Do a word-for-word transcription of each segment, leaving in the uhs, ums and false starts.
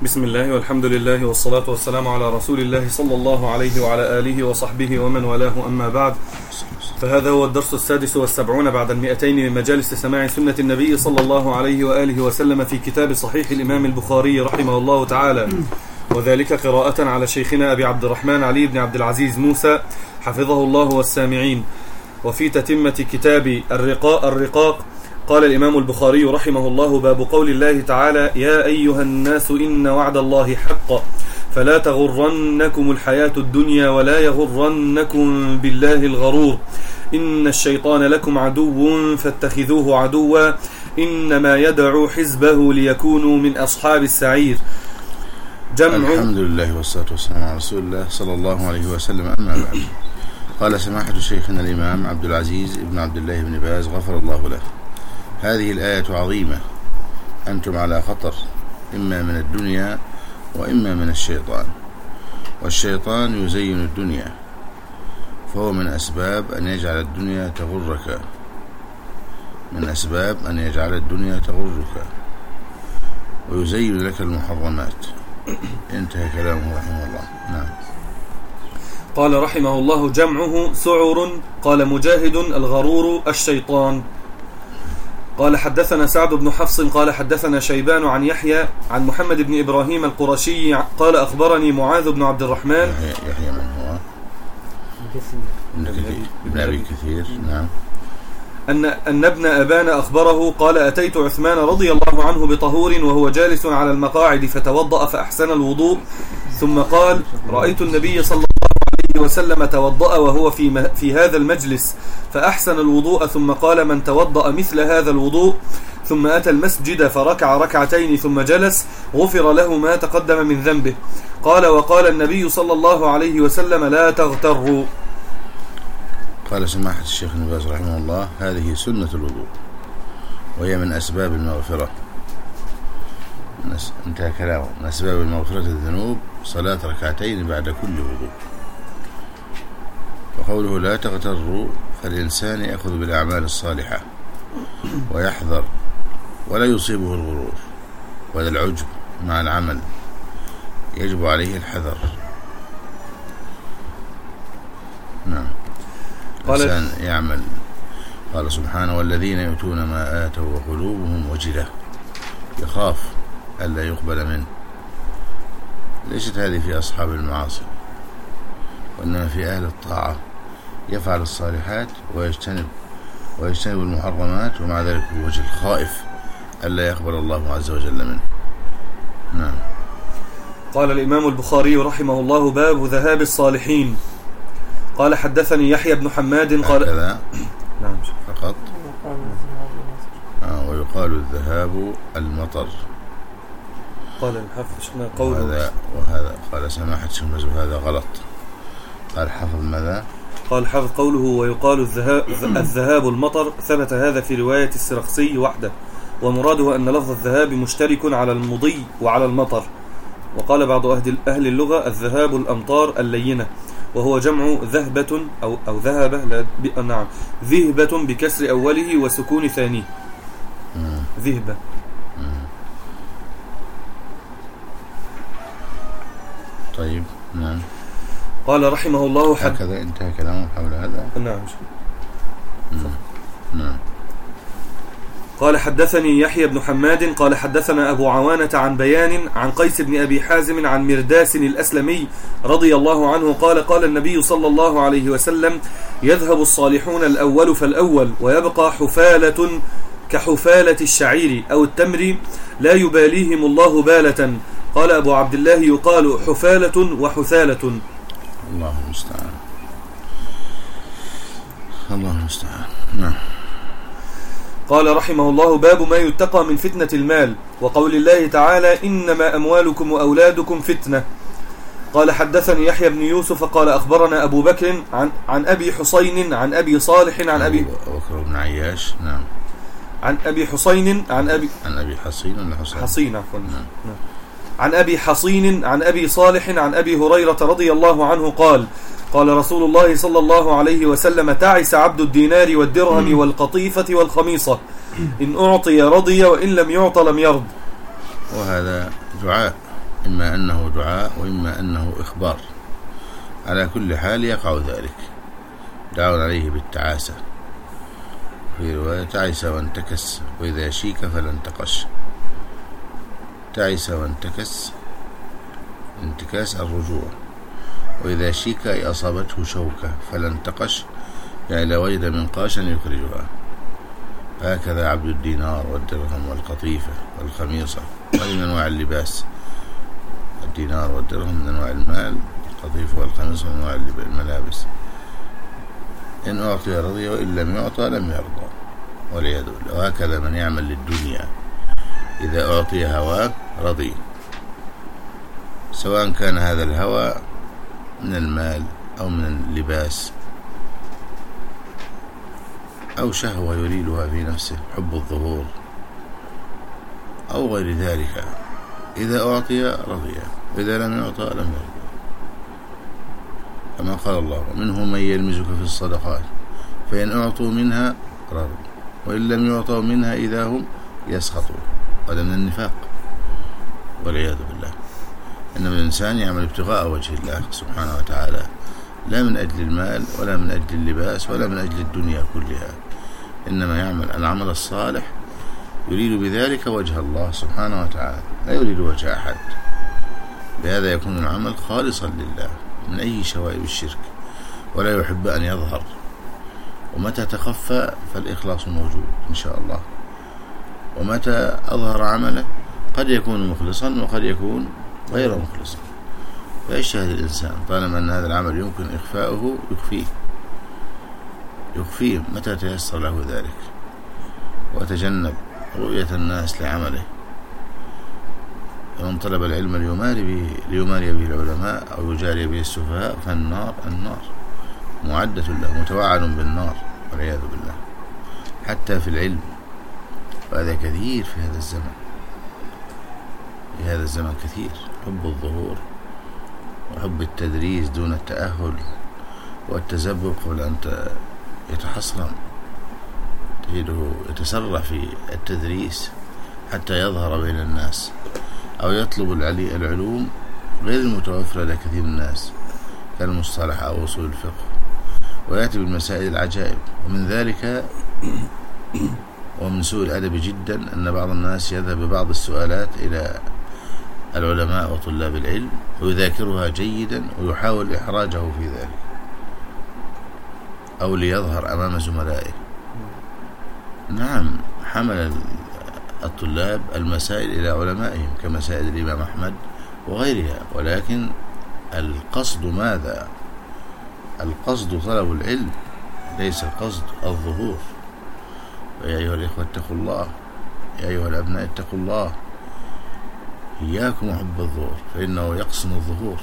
بسم الله والحمد لله والصلاة والسلام على رسول الله صلى الله عليه وعلى آله وصحبه ومن والاه، أما بعد، فهذا هو الدرس السادس والسبعون بعد المئتين من مجالس سماع سنة النبي صلى الله عليه وآله وسلم في كتاب صحيح الإمام البخاري رحمه الله تعالى، وذلك قراءة على شيخنا أبي عبد الرحمن علي بن عبد العزيز موسى حفظه الله والسامعين. وفي تتمة كتاب الرقاق الرقاق قال الإمام البخاري رحمه الله: باب قول الله تعالى: يا أيها الناس إن وعد الله حق فلا تغرنكم الحياة الدنيا ولا يغرنكم بالله الغرور إن الشيطان لكم عدو فاتخذوه عدوا إنما يدعو حزبه ليكونوا من أصحاب السعير. جمع. الحمد لله والصلاة والسلام على رسول الله صلى الله عليه وسلم، أما بعد. قال سماحة شيخنا الإمام عبد العزيز بن عبد الله بن باز غفر الله له: هذه الآية عظيمة، أنتم على خطر، إما من الدنيا وإما من الشيطان، والشيطان يزين الدنيا، فهو من أسباب أن يجعل الدنيا تغرك من أسباب أن يجعل الدنيا تغرك ويزين لك المحرمات. انتهى كلامه رحمه الله. نعم. قال رحمه الله: جمعه سعر. قال مجاهد: الغرور الشيطان. قال حدثنا سعد بن حفص قال حدثنا شيبان عن يحيى عن محمد بن إبراهيم القرشي قال أخبرني معاذ بن عبد الرحمن. يحيى, يحيى من هو؟ ابن أبي كثير. نعم. أن, أن ابن أبان أخبره قال: أتيت عثمان رضي الله عنه بطهور وهو جالس على المقاعد فتوضأ فأحسن الوضوء، ثم قال: رأيت النبي صلى الله عليه وسلم توضأ وهو في, في هذا المجلس فأحسن الوضوء، ثم قال: من توضأ مثل هذا الوضوء ثم أتى المسجد فركع ركعتين ثم جلس غفر له ما تقدم من ذنبه. قال: وقال النبي صلى الله عليه وسلم: لا تغتروا. قال سماحة الشيخ ابن باز رحمه الله: هذه سنة الوضوء، وهي من أسباب المغفرة. انتهى كلامه. من أسباب المغفرة الذنوب صلاة ركعتين بعد كل وضوء. وقوله لا تغتروا، فالإنسان يأخذ بالأعمال الصالحة ويحذر ولا يصيبه الغرور ولا العجب مع العمل، يجب عليه الحذر. نعم. الإنسان يعمل. قال سبحانه: والذين يؤتون ما آتوا وقلوبهم وجلة، يخاف ألا يقبل منه. ليست هذه في أصحاب المعاصي، وإنما في أهل الطاعة، يفعل الصالحات ويجتنب ويجتنب المحرمات، ومع ذلك بوجه خائف ألا يقبل الله عز وجل منه. نعم. قال الإمام البخاري رحمه الله: باب ذهاب الصالحين. قال حدثني يحيى بن حماد قال هكذا. نعم فقط. آه ويقال الذهاب المطر. قال الحافظ شنا قوله وهذا, وهذا قال سماحة شمز هذا غلط. قال حفظ ماذا؟ قال حفظ قوله ويقال الذهاب, الذهاب المطر، ثبت هذا في رواية السرخسي وحده، ومراده أن لفظ الذهاب مشترك على المضي وعلى المطر. وقال بعض أهل اللغة: الذهاب الأمطار اللينة، وهو جمع ذهبة أو, أو ذهبة لا ب... نعم ذهبة بكسر أوله وسكون ثانيه. ذهبة. طيب. نعم. قال رحمه الله: حد... هكذا انتهى كلامه حول هذا. نعم. نعم. قال حدثني يحيى بن حماد قال حدثنا أبو عوانة عن بيان عن قيس بن أبي حازم عن مرداس الأسلمي رضي الله عنه قال: قال النبي صلى الله عليه وسلم: يذهب الصالحون الأول فالأول، ويبقى حفالة كحفالة الشعير أو التمر لا يباليهم الله بالة. قال أبو عبد الله: يقال حفالة وحثالة. الله المستعان. الله المستعان. نعم. قال رحمه الله: باب ما يتقى من فتنة المال، وقول الله تعالى: إنما أموالكم وأولادكم فتنة. قال حدثني يحيى بن يوسف قال أخبرنا أبو بكر عن, عن أبي حسين عن أبي صالح عن أبي بكر بن عياش. نعم. عن أبي حسين عن أبي عن أبي حصين ولا حسين؟ حصين عفوا. نعم. عن أبي حصين عن أبي صالح عن أبي هريرة رضي الله عنه قال: قال رسول الله صلى الله عليه وسلم: تعس عبد الدينار والدرهم والقطيفة والخميصة، إن أعطي رضي وإن لم يعط لم يرض. وهذا دعاء إما أنه دعاء وإما أنه إخبار. على كل حال يقع ذلك. دعوا عليه بالتعاسة، في رواية تعس وانتكس وإذا شيك فلا انتقش. تعس وانتكس، انتكاس الرجوع، وإذا شيك أي أصابته شوكة فلا انتقش، يعني لا وجد منقاشا يخرجها. هكذا عبد الدينار والدرهم والقطيفة والخميصة وهذه من أنواع اللباس. الدينار والدرهم من أنواع المال، القطيفة والخميصة من أنواع الملابس. إن أعطي رضي وإن لم يعطى لم يرضى والعياذ بالله. وهكذا من يعمل للدنيا إذا أعطي هواه رضي، سواء كان هذا الهوى من المال أو من اللباس أو شهوة يريدها في نفسه، حب الظهور أو غير ذلك. إذا أعطي رضي وإذا لم يعطى لم يرضى، كما قال الله: ومنهم من يلمزك في الصدقات فإن أعطوا منها رضوا وإن لم يعطوا منها إذا هم يسخطون. هذا من النفاق والعياذ بالله. إنما الإنسان يعمل ابتغاء وجه الله سبحانه وتعالى، لا من أجل المال ولا من أجل اللباس ولا من أجل الدنيا كلها، إنما يعمل العمل الصالح يريد بذلك وجه الله سبحانه وتعالى، لا يريد وجه أحد. بهذا يكون العمل خالصا لله من أي شوائب الشرك، ولا يحب أن يظهر. ومتى تخفى فالإخلاص موجود إن شاء الله، ومتى أظهر عمله قد يكون مخلصا وقد يكون غير مخلصا. فيجتهد الإنسان طالما أن هذا العمل يمكن إخفاؤه يخفيه يخفيه متى تيسر له ذلك، وتجنب رؤية الناس لعمله. فمن طلب العلم ليماري به ليماري به العلماء أو يجاري به السفهاء فالنار النار معدة له، متوعد بالنار والعياذ بالله. حتى في العلم، وهذا كثير في هذا الزمن في هذا الزمن كثير، حب الظهور وحب التدريس دون التأهل والتزبق قبل أن يتحصن. تجده يتسرع في التدريس حتى يظهر بين الناس، أو يطلب العلوم غير المتوفرة لكثير من الناس كالمصطلح أو أصول الفقه، ويأتي بالمسائل العجائب. ومن ذلك ومن سوء الأدب جدا أن بعض الناس يذهب ببعض السؤالات إلى العلماء وطلاب العلم ويذاكرها جيدا ويحاول إحراجه في ذلك، أو ليظهر أمام زملائه. نعم، حمل الطلاب المسائل إلى علمائهم كمسائل الإمام أحمد وغيرها، ولكن القصد ماذا؟ القصد طلب العلم، ليس القصد الظهور. يا أيها الإخوة اتقوا الله، يا أيها الأبناء اتقوا الله، إياكم وحب الظهور فإنه يقسم الظهور.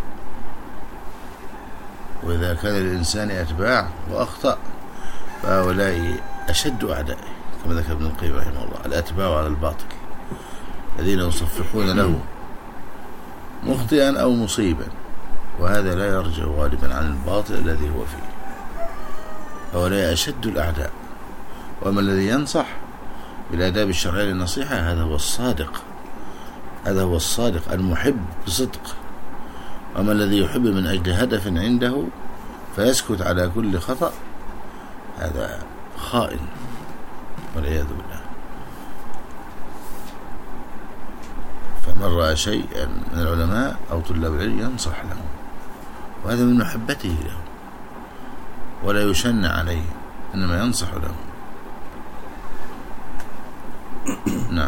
وإذا كان للإنسان أتباع وأخطأ فهؤلاء أشد أعدائه، كما ذكر ابن القيم رحمه الله: الأتباع على الباطل الذين يصفقون له مخطئا أو مصيبا، وهذا لا يرجع غالبا عن الباطل الذي هو فيه. هؤلاء أشد الأعداء. وما الذي ينصح بالآداب الشرعية للنصيحة هذا هو الصادق، هذا هو الصادق المحب بصدق. وما الذي يحب من أجل هدف عنده فيسكت على كل خطأ هذا خائن والعياذ بالله. فمن رأى شيئا من العلماء أو طلاب العلم ينصح له، وهذا من محبته له، ولا يشن عليه، إنما ينصح له. نعم.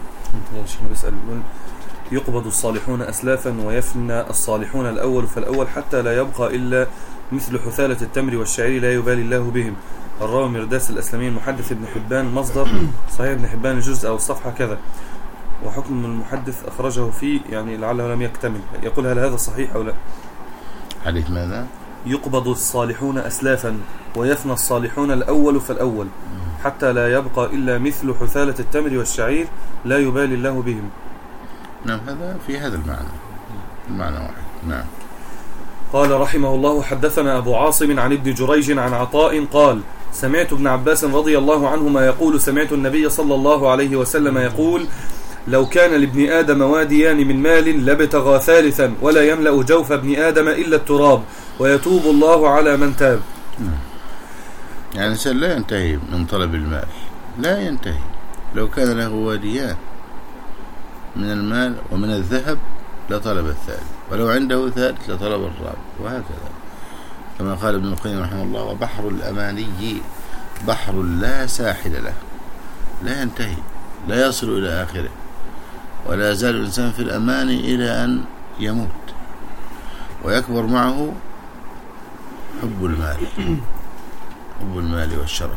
يقبض الصالحون أسلافا ويفنى الصالحون الأول فالأول حتى لا يبقى إلا مثل حثالة التمر والشعير لا يبالي الله بهم. الراوي مرداس الأسلمي المحدث ابن حبان مصدر صحيح ابن حبان الجزء أو الصفحة كذا، وحكم المحدث أخرجه فيه يعني لعله لم يكتمل. يقول هل هذا صحيح أو لا؟ حديث ماذا؟ يقبض الصالحون أسلافا ويفنى الصالحون الأول فالأول حتى لا يبقى إلا مثل حثالة التمر والشعير لا يبالي الله بهم. نعم، هذا في هذا المعنى، المعنى واحد. نعم. قال رحمه الله: حدثنا أبو عاصم عن ابن جريج عن عطاء قال: سمعت ابن عباس رضي الله عنهما يقول: سمعت النبي صلى الله عليه وسلم يقول: لو كان لابن آدم واديان من مال لابتغى ثالثا ولا يملأ جوف ابن آدم إلا التراب ويتوب الله على من تاب. يعني الإنسان لا ينتهي من طلب المال، لا ينتهي. لو كان له واديان من المال ومن الذهب لطلب الثالث، ولو عنده ثالث لطلب الرابع، وهكذا كما قال ابن القيم رحمه الله: وبحر الأماني بحر لا ساحل له، لا ينتهي، لا يصل إلى آخره، ولا يزال الإنسان في الأمان إلى أن يموت، ويكبر معه حب المال حب المال والشرف.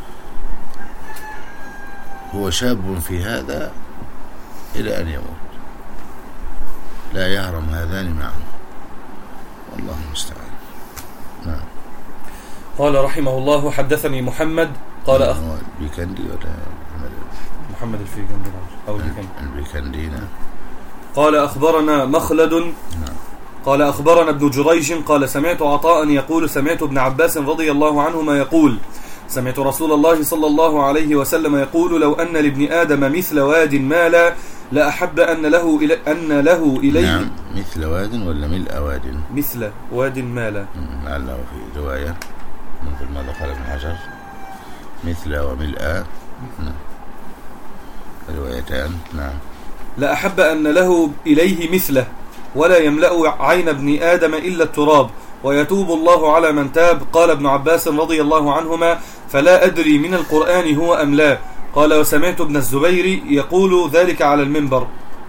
هو شاب في هذا إلى أن يموت، لا يهرم هذان معا، والله المستعان. نعم. قال رحمه الله: حدثني محمد قال أخ... البيكندي ولا محمد الفيكندي أو البيكندي البيكندي نعم. قال أخبرنا مخلد نعم. قال أخبرنا ابن جريج قال سمعت عطاء يقول سمعت ابن عباس رضي الله عنهما يقول سمعت رسول الله صلى الله عليه وسلم يقول: لو أن لابن آدم مثل واد مالا لأحب أن له إلي أن له إليه. نعم، مثل واد ولا ملء واد؟ مثل واد مالا، لعله في رواية مثل ما دخل ابن حجر، مثل وملء، نعم، روايتان. نعم. لأحب أن له إليه مثله ولا يملأ عين ابن آدم إلا التراب ويتوب الله على من تاب. قال ابن عباس رضي الله عنهما: فلا أدري من القرآن هو أم لا. قال: وسمعت ابن الزبير يقول ذلك على المنبر.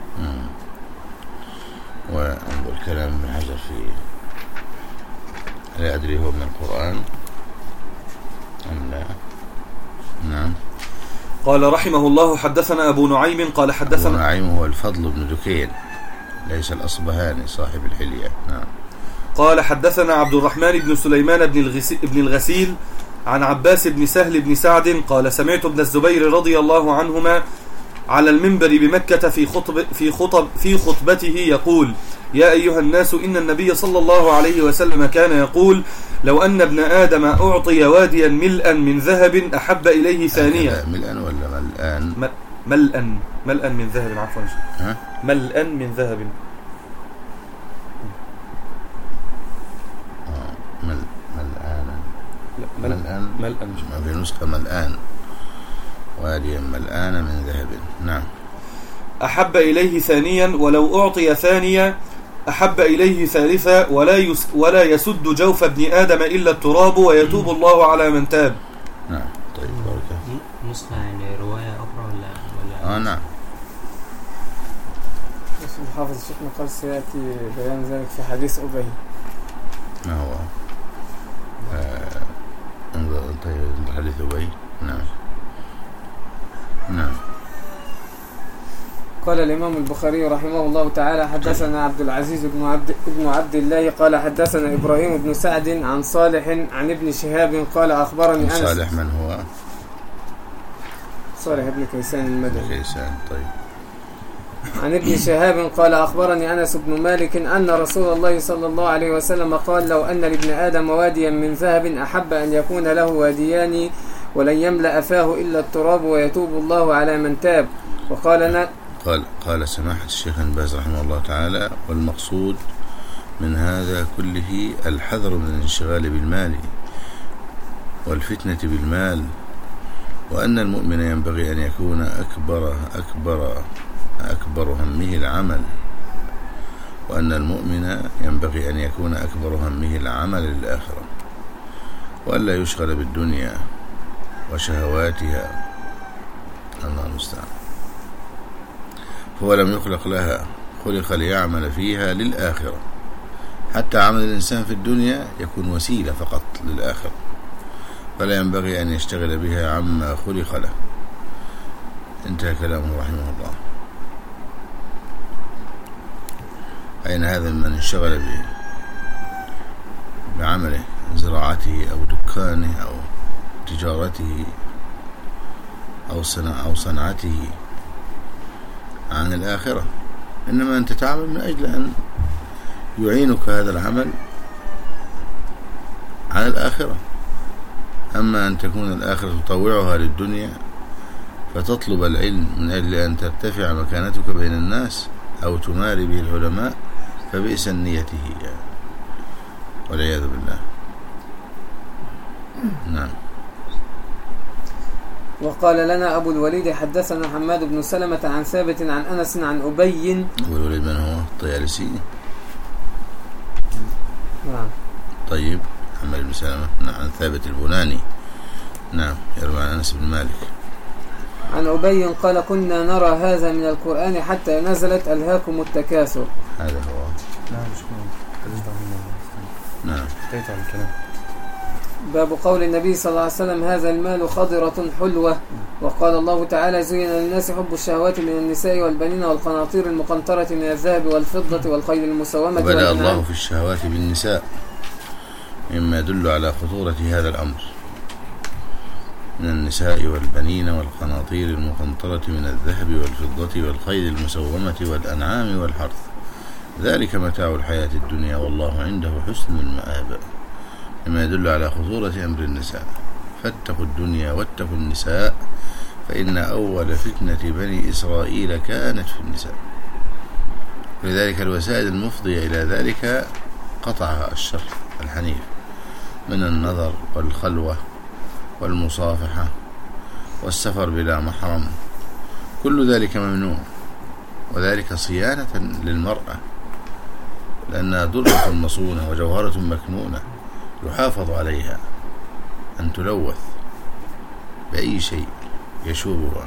وأنظر كلام ابن حجر في لا أدري هو من القرآن أم لا. نعم. قال رحمه الله: حدثنا أبو نعيم قال حدثنا أبو نعيم هو الفضل بن دكين، ليس الأصبهاني صاحب الحلية. نعم. قال حدثنا عبد الرحمن بن سليمان بن الغسيل عن عباس بن سهل بن سعد قال سمعت ابن الزبير رضي الله عنهما على المنبر بمكة في خطب في خطب في خطبته يقول: يا أيها الناس إن النبي صلى الله عليه وسلم كان يقول: لو أن ابن آدم أعطي واديا ملءا من ذهب أحب إليه ثانية. ملءا ولا ملآن؟ ملءا ملءا من ذهب، عفوا. ها؟ ملءا من ذهب. آه مل ملآن. مل ملآن ملآن ما في نسخة ملآن، واديا ملآن من ذهب. نعم. أحب إليه ثانيا، ولو أعطي ثانية أحب إليه ثالثا، ولا يس ولا يسد جوف ابن آدم إلا التراب ويتوب الله على من تاب. نعم. طيب بارك. نسخة يعني رواية أخرى ولا ولا آه نعم. الحافظ الشيخ قال سيأتي بيان ذلك في حديث أبي. ما هو؟ آه انظر طيب حديث أبي. نعم. نعم. قال الإمام البخاري رحمه الله تعالى: حدثنا عبد العزيز بن عبد, بن عبد الله قال حدثنا إبراهيم بن سعد عن صالح عن ابن شهاب قال أخبرني أنس. صالح من هو؟ صالح ابن كيسان المدني. كيسان. طيب. عن ابن شهاب قال أخبرني أنس بن مالك أن رسول الله صلى الله عليه وسلم قال: لو أن لابن آدم واديا من ذهب أحب أن يكون له واديان ولن يملأ فاه إلا التراب ويتوب الله على من تاب. وقال ن... قال قال سماحة الشيخ ابن باز رحمه الله تعالى: والمقصود من هذا كله الحذر من الانشغال بالمال والفتنة بالمال، وأن المؤمن ينبغي أن يكون أكبر أكبر أكبر همه العمل وأن المؤمن ينبغي أن يكون أكبر همه العمل للآخرة، وألا يشغل بالدنيا وشهواتها، الله المستعان. هو لم يخلق لها، خلق ليعمل فيها للآخرة. حتى عمل الإنسان في الدنيا يكون وسيلة فقط للآخرة، فلا ينبغي أن يشتغل بها عما خلق له. انتهى كلامه رحمه الله. أين هذا من انشغل به بعمله، زراعته أو دكانه أو تجارته أو صنع أو صنعته عن الآخرة؟ إنما أنت تعمل من أجل أن يعينك هذا العمل على الآخرة. أما أن تكون الآخرة تطوعها للدنيا فتطلب العلم من أجل أن ترتفع مكانتك بين الناس أو تماري به العلماء، فبئس النية هي، والعياذ بالله. نعم. وقال لنا أبو الوليد حدثنا حماد بن سلمة عن ثابت عن أنس عن أبي. أبو الوليد من هو؟ الطيالسي. نعم. طيب. حماد بن سلمة عن ثابت البناني. نعم. يروي عن أنس بن مالك عن أبي قال كنا نرى هذا من القرآن حتى نزلت ألهاكم التكاثر. هذا هو. نعم. نعم. انتهيت عن الكلام. باب قول النبي صلى الله عليه وسلم هذا المال خضرة حلوة. وقال الله تعالى زين للناس حب الشهوات من النساء والبنين والقناطير المقنطرة من الذهب والفضة والخيل المسومة. بدأ الله في الشهوات بالنساء، مما يدل على خطورة هذا الأمر، من النساء والبنين والقناطير المقنطرة من الذهب والفضة والخيل المسومة والأنعام والحرث، ذلك متاع الحياة الدنيا والله عنده حسن المآب، مما يدل على خطورة أمر النساء. فاتقوا الدنيا واتقوا النساء، فإن أول فتنة بني إسرائيل كانت في النساء. ولذلك الوسائل المفضية إلى ذلك قطعها الشر الحنيف من النظر والخلوة والمصافحة والسفر بلا محرم، كل ذلك ممنوع، وذلك صيانة للمرأة، لأنها درة مصونة وجوهرة مكنونة يحافظ عليها أن تلوث بأي شيء يشوبها،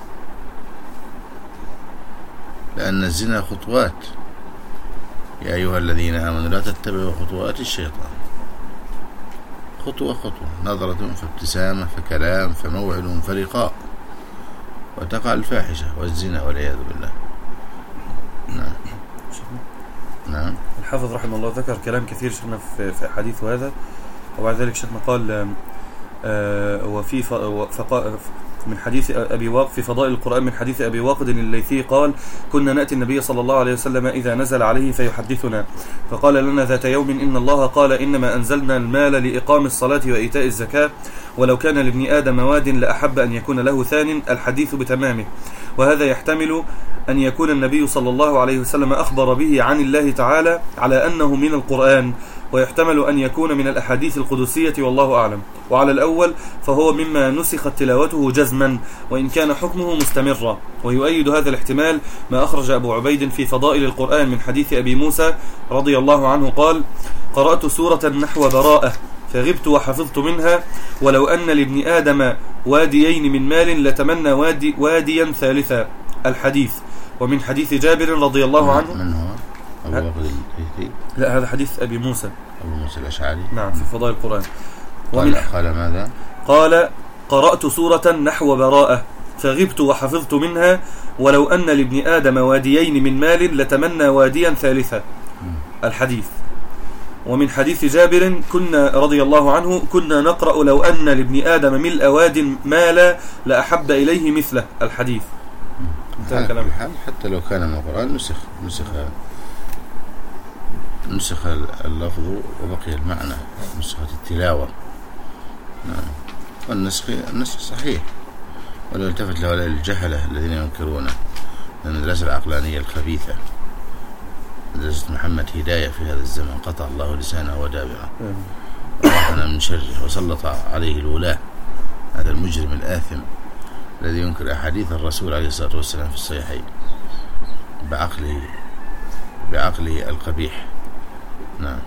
لأن الزنا خطوات. يا أيها الذين آمنوا لا تتبعوا خطوات الشيطان، خطوة خطوة، نظرة فابتسامة فكلام فموعد فلقاء، وتقع الفاحشة والزنا والعياذ بالله. نعم. نعم. الحافظ رحمه الله ذكر كلام كثير شيخنا في في حديثه هذا، وبعد ذلك شيخنا قال آه وفي فقا من حديث أبي واقد في فضائل القرآن من حديث أبي واقد الليثي قال كنا نأتي النبي صلى الله عليه وسلم إذا نزل عليه فيحدثنا، فقال لنا ذات يوم إن الله قال إنما أنزلنا المال لإقام الصلاة وإيتاء الزكاة، ولو كان لابن آدم واد لأحب أن يكون له ثان، الحديث بتمامه. وهذا يحتمل أن يكون النبي صلى الله عليه وسلم أخبر به عن الله تعالى على أنه من القرآن، ويحتمل أن يكون من الأحاديث القدسية والله أعلم. وعلى الأول فهو مما نسخت تلاوته جزما وإن كان حكمه مستمرا. ويؤيد هذا الاحتمال ما أخرج أبو عبيد في فضائل القرآن من حديث أبي موسى رضي الله عنه قال قرأت سورة نحو براءة فغبت وحفظت منها، ولو أن لابن آدم واديين من مال لتمنى وادي واديا ثالثا، الحديث. ومن حديث جابر رضي الله عنه. من هو؟ أبو واقد الليثي؟ لا، هذا حديث أبي موسى أبو موسى الأشعري. نعم، في فضائل القرآن. ومن قال ماذا؟ قال قرأت سورة نحو براءة فغبت وحفظت منها، ولو أن لابن آدم واديين من مال لتمنى واديا ثالثا، الحديث. ومن حديث جابر كنا رضي الله عنه كنا نقرأ لو أن لابن آدم ملء واد مالا لأحب إليه مثله، الحديث. انتهى كلام الحال. حتى لو كان من القرآن نسخ نسخ نسخ اللفظ وبقي المعنى، نسخة التلاوة. نعم. والنسخ النسخ صحيح، ولو التفت لهؤلاء الجهلة الذين ينكرونه من المدرسة العقلانية الخبيثة، مدرسة محمد هداية في هذا الزمن، قطع الله لسانه ودابره ورحمنا من شره، وسلط عليه الولاة، هذا المجرم الآثم الذي ينكر أحاديث الرسول عليه الصلاة والسلام في الصحيحين بعقله بعقله القبيح. نعم.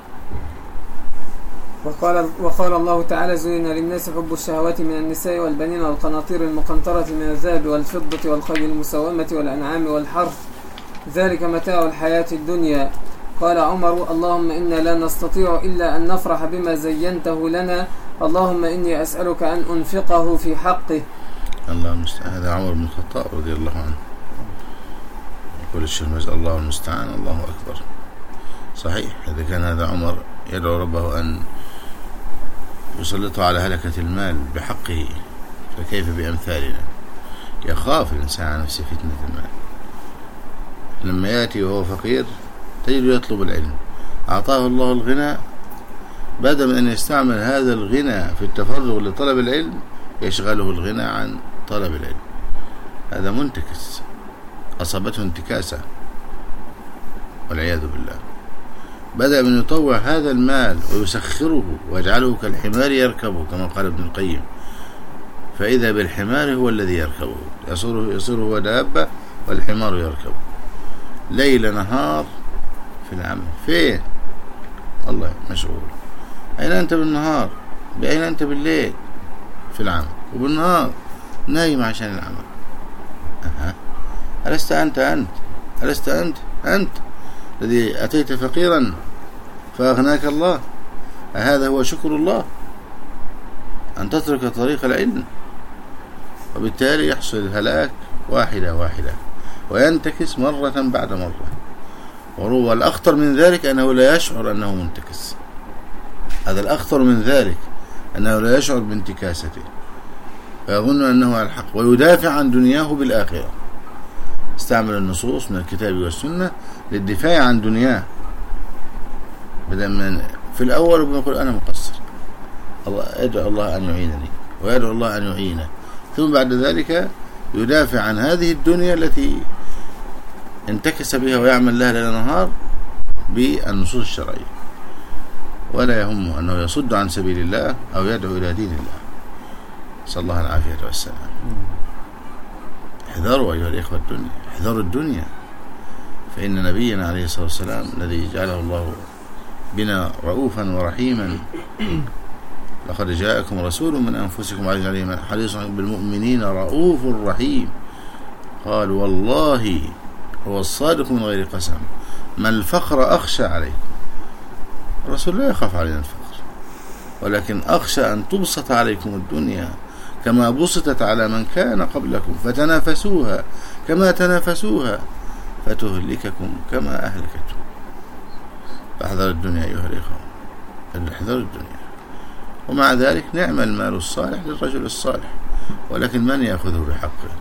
وقال, وقال الله تعالى زين للناس حب الشهوات من النساء والبنين والقناطير المقنطرة من الذهب والفضة والخيل المسومة والأنعام والحرث، ذلك متاع الحياة الدنيا. قال عمر اللهم إنا لا نستطيع إلا أن نفرح بما زينته لنا، اللهم إني أسألك أن أنفقه في حقه. الله المستعان. هذا عمر بن الخطاب رضي الله عنه يقول الشيخ الله المستعان الله أكبر. صحيح، إذا كان هذا عمر يدعو ربه أن يسلطه على هلكة المال بحقه، فكيف بأمثالنا؟ يخاف الإنسان على نفسه فتنة المال. لما يأتي وهو فقير تجد يطلب العلم، أعطاه الله الغنى، بدل من أن يستعمل هذا الغنى في التفرغ لطلب العلم يشغله الغنى عن طلب العلم، هذا منتكس، أصابته انتكاسة والعياذ بالله. بدأ من يطوع هذا المال ويسخره ويجعله كالحمار يركبه كما قال ابن القيم، فإذا بالحمار هو الذي يركبه، يصير, يصير هو دابة والحمار يركبه ليل نهار في العمل. فين الله مشغول. أين أنت بالنهار؟ بأين أنت بالليل؟ في العمل. وبالنهار نايم عشان العمل. أه. ألست أنت أنت ألست أنت أنت الذي أتيت فقيرا فأغناك الله؟ هذا هو شكر الله، أن تترك طريق العلم، وبالتالي يحصل الهلاك واحدة واحدة وينتكس مرة بعد مرة. والأخطر من ذلك أنه لا يشعر أنه منتكس. هذا الأخطر من ذلك أنه لا يشعر بانتكاسته ويظن أنه على الحق ويدافع عن دنياه بالآخرة. استعمل النصوص من الكتاب والسنة للدفاع عن دنياه، بدل من في الأول بيقول أنا مقصر، الله أدعو الله أن يعينني ويدعو الله أن يعينه، ثم بعد ذلك يدافع عن هذه الدنيا التي انتكس بها ويعمل لها ليل نهار بالنصوص الشرعية، ولا يهمه أنه يصد عن سبيل الله أو يدعو إلى دين الله. صلى الله العافية والسلام. احذروا أيها الإخوة الدنيا، احذروا الدنيا، فإن نبينا عليه الصلاة والسلام الذي جعله الله بنا رؤوفا ورحيما، لقد جاءكم رسول من أنفسكم عزيز عليه حريص بالمؤمنين رؤوف رحيم، قال والله هو الصادق من غير قسم ما الفقر أخشى عليكم. الرسول لا يخاف علينا الفقر، ولكن أخشى أن تبسط عليكم الدنيا كما بسطت على من كان قبلكم فتنافسوها كما تنافسوها فتهلككم كما أهلكتهم. فاحذر الدنيا أيها الإخوة، احذر الدنيا. ومع ذلك نعم المال الصالح للرجل الصالح، ولكن من يأخذه بحقه؟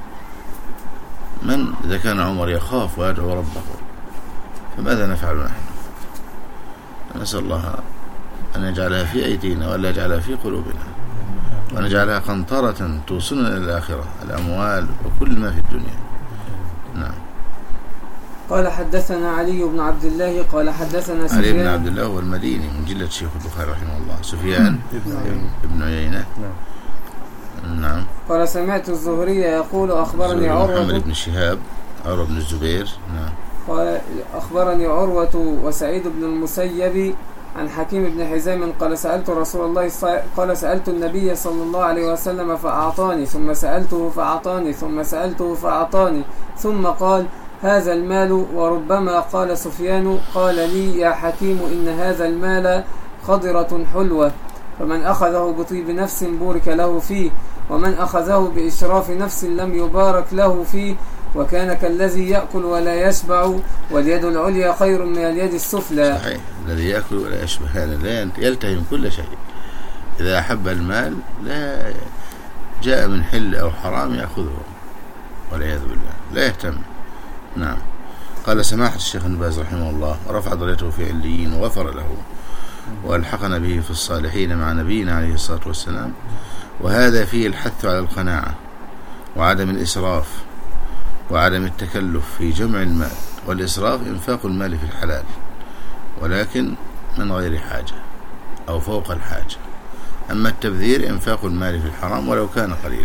من إذا كان عمر يخاف ويدعو ربه، فماذا نفعل نحن؟ نسأل الله أن يجعلها في أيدينا ولا يجعلها في قلوبنا، وأن يجعلها قنطرة توصلنا إلى الآخرة، الأموال وكل ما في الدنيا. نعم. قال حدثنا علي بن عبد الله قال حدثنا سفيان. علي بن عبد الله هو المديني من جلة شيخ البخاري رحمه الله. سفيان ابن عيينة. نعم. قال سمعت الزهري يقول أخبرني عروة محمد بن شهاب عروة بن الزبير. نعم. قال أخبرني عروة وسعيد بن المسيب عن حكيم بن حزام قال سألت رسول الله ص... قال سألت النبي صلى الله عليه وسلم فأعطاني، ثم سألته فأعطاني، ثم سألته فأعطاني، ثم قال هذا المال. وربما قال سفيان قال لي يا حكيم إن هذا المال خضرة حلوة، فمن أخذه بطيب نفس بورك له فيه، ومن أخذه بإشراف نفس لم يبارك له فيه، وكان كالذي يأكل ولا يشبع، واليد العليا خير من اليد السفلى. صحيح، الذي يأكل ولا يشبع هذا لا يلتهم كل شيء. إذا أحب المال لا جاء من حل أو حرام يأخذه والعياذ بالله، لا يهتم. نعم. قال سماحة الشيخ ابن باز رحمه الله ورفع درجته في عليين وغفر له والحقنا به في الصالحين مع نبينا عليه الصلاة والسلام. وهذا فيه الحث على القناعة وعدم الإسراف وعدم التكلف في جمع المال. والإسراف إنفاق المال في الحلال ولكن من غير حاجة أو فوق الحاجة، أما التبذير إنفاق المال في الحرام ولو كان قليلا.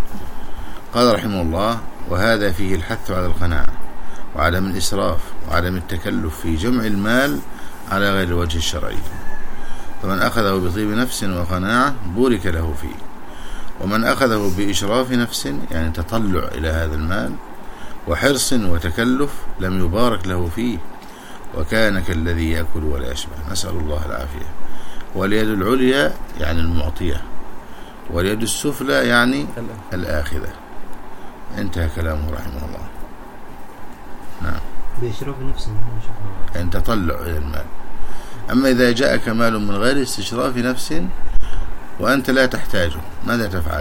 قال رحمه الله وهذا فيه الحث على القناعة وعدم الإسراف وعدم التكلف في جمع المال على غير الوجه الشرعي، فمن أخذه بطيب نفس وقناعة بورك له فيه، ومن أخذه بإشراف نفس يعني تطلع إلى هذا المال وحرص وتكلف لم يبارك له فيه، وكان كالذي يأكل ولا يشبع. نسأل الله العافية. واليد العليا يعني المعطية، واليد السفلى يعني الآخذة. انتهى كلامه رحمه الله. نعم. بإشراف نفسه يعني تطلع إلى المال. أما إذا جاءك مال من غير استشراف نفس وأنت لا تحتاجه ماذا تفعل؟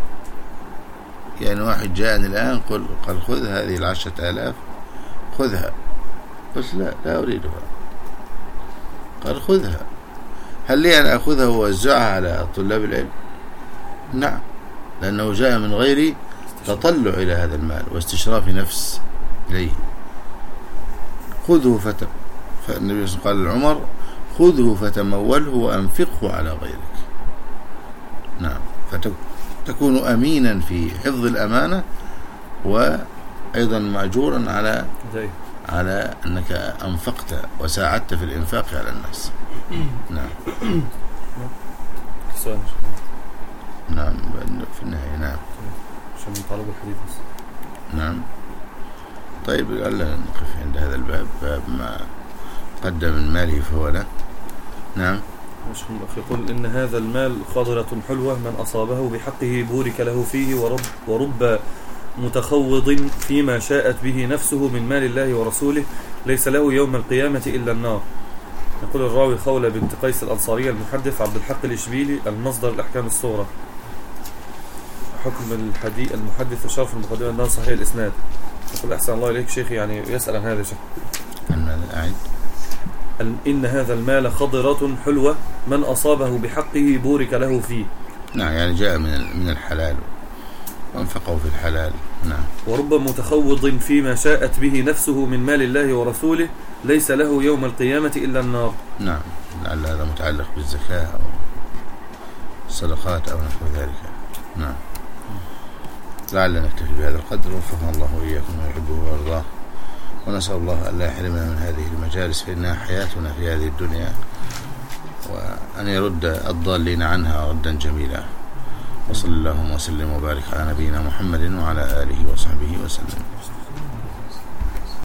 يعني واحد جاءني الآن قل قال خذ هذه العشرة آلاف خذها، قلت لا لا أريدها، قال خذها. هل لي أن أخذها وأوزعها على طلاب العلم؟ نعم، لأنه جاء من غير تطلع إلى هذا المال واستشراف نفس إليه. خذه فت... فالنبي صلى الله عليه وسلم قال لعمر: خذه فتموله وأنفقه على غيرك. نعم، فتكون أمينا في حفظ الأمانة وأيضا مأجورا على على أنك أنفقت وساعدت في الإنفاق على الناس. نعم. نعم في النهاية. نعم عشان نتعرض الحديث. نعم. طيب لعلنا نقف عند هذا الباب، باب ما قدم من ماله فهو له. نعم. يقول إن هذا المال خضرة حلوة، من أصابه بحقه بورك له فيه، ورب, ورب متخوض فيما شاءت به نفسه من مال الله ورسوله، ليس له يوم القيامة إلا النار. يقول الراوي خولة بنت قيس الأنصارية المحدث عبد الحق الإشبيلي المصدر الأحكام الصغرى. حكم الحديث المحدث وشرف المقدمة أنه صحيح الإسناد. يقول أحسن الله إليك شيخي، يعني يسأل عن هذا شيخ. أعيد. إن هذا المال خضرة حلوة، من أصابه بحقه بورك له فيه. نعم، يعني جاء من من الحلال وانفقه في الحلال. نعم. ورب متخوض فيما شاءت به نفسه من مال الله ورسوله، ليس له يوم القيامة إلا النار. نعم، لعل هذا متعلق بالزكاة أو الصدقات أو نحو ذلك. نعم. لعلنا نكتفي بهذا القدر، وفقنا الله وإياكم ويحبه ويرضاه، ونسأل الله أن لا يحرمنا من هذه المجالس فإنها حياتنا في هذه الدنيا، وأن يرد الضالين عنها ردا جميلا. وصلى اللهم وسلم وبارك على نبينا محمد وعلى آله وصحبه وسلم.